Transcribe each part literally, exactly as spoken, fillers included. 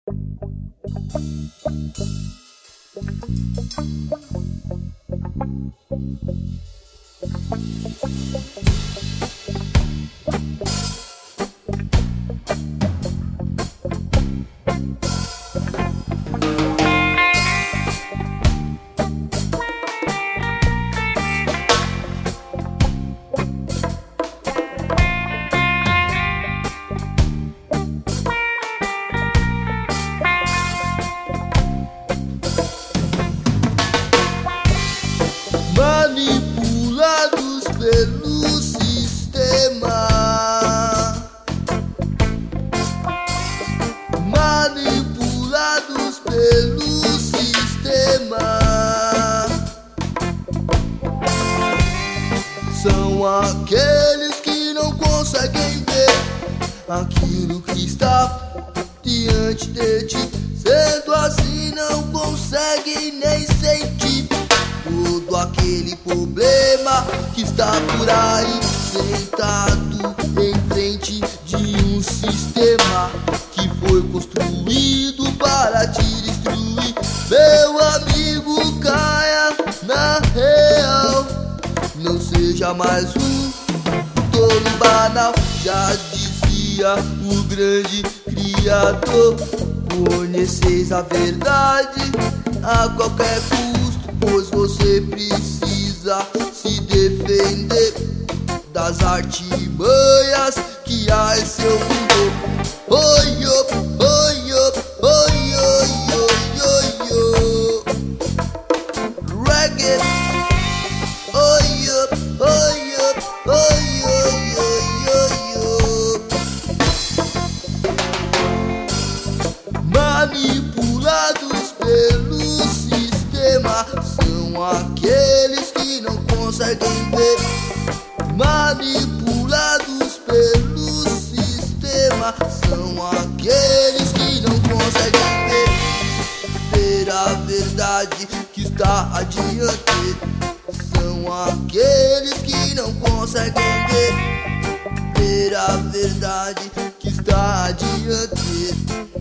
Manipulados pelo sistema, manipulados pelo sistema, são aqueles que não conseguem ver aquilo que está diante de ti. Sendo assim, não conseguem nem sentir todo aquele problema que está por aí, sentado em frente de um sistema que foi construído para te destruir. Meu amigo, caia na real, não seja mais um tolo banal. Já dizia o grande Criador: conheceis a verdade a qualquer custo, pois você precisa se defender das artimanhas que há em seu mundo. Oi, oi, oi, oi, oi, oi, oi, reggae. Oi, oi, oi, oi, oi, oi, oi. Manipulados pelo sistema, são aqueles que não conseguem ver. Manipulados pelo sistema, são aqueles que não conseguem ver, ver a verdade que está adiante. São aqueles que não conseguem ver, ver a verdade que está adiante.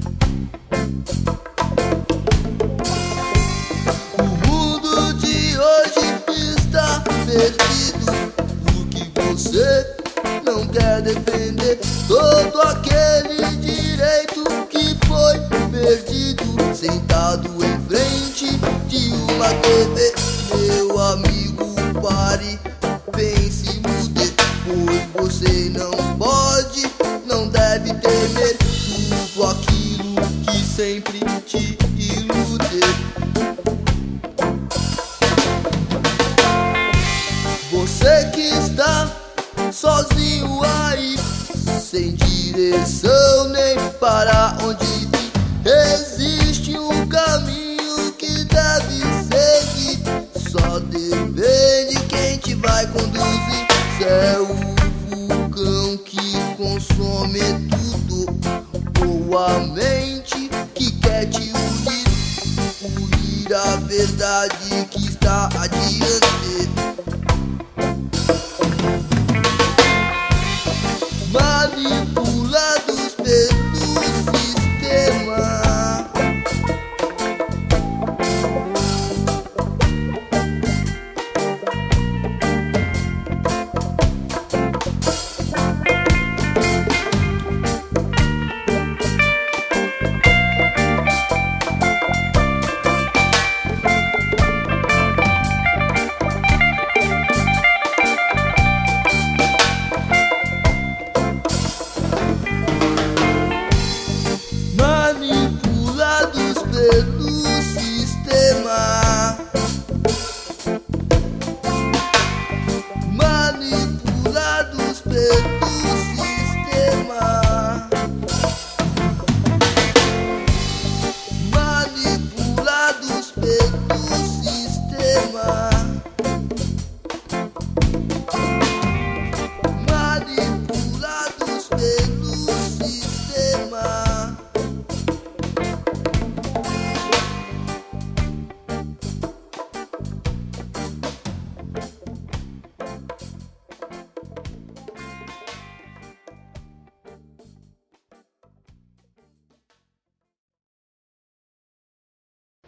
Está perdido, porque você não quer defender todo aquele direito que foi perdido, sentado em frente de uma T V. Meu amigo, pare, pense e mude, pois você não pode, não deve temer tudo aquilo que sempre te ilude. Você que está sozinho aí, sem direção nem para onde ir, existe um caminho que deve seguir. Só depende quem te vai conduzir. Se é o vulcão que consome tudo, ou a mente que quer te unir, unir a verdade que está adiante.